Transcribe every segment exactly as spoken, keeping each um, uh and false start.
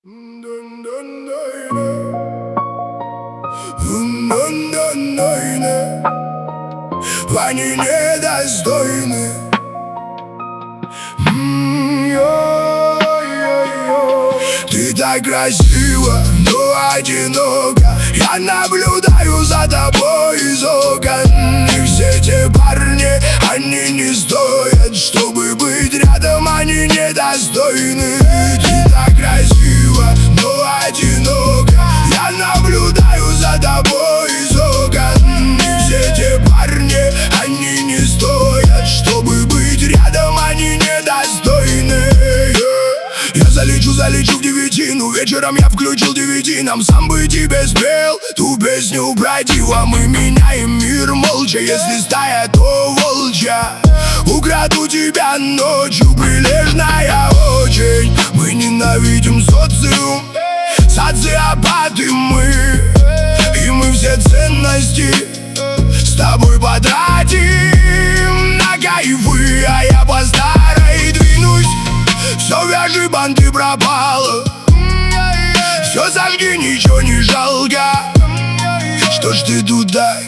Они недостойны. Ты так красива, но одинока. Я наблюдаю за тобой из окон. И все те парни, они не стоят, чтобы быть рядом, они недостойны. Ты так красива, но одинока. Я наблюдаю за тобой из окон. И все те парни, они не стоят, чтобы быть рядом, они недостойны. Я залечу, залечу в девятину. Вечером я включил ди ви ди. Нам сам бы тебе спел ту песню про дива. Мы меняем мир молча. Если стая, то волчья. Украду тебя ночью, прилежная очень. Мы ненавидим социум, социопаты мы. И мы все ценности с тобой потратим на кайфы. А я по старой двинусь. Все, вяжи банты, пропало. Все сожги, ничего не жалко. Что ж ты тут так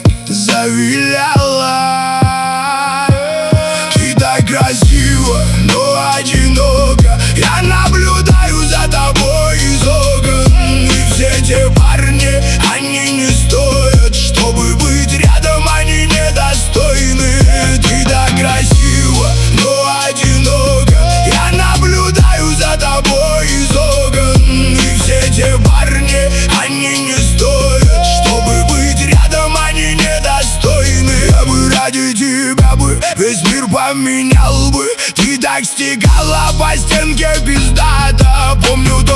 завиляла? Ты так красива, но одинока. Я наблюдаю за тобой из окон. И все те парни, они не стоят, чтобы быть рядом, они недостойны. Ты так красива, но одинока. Я наблюдаю за тобой из окон. И все те парни, они не стоят, чтобы быть рядом, они недостойны. Я бы ради тебя бы весь мир поменял бы. Ты так стекала по стенке пиздата. Помню то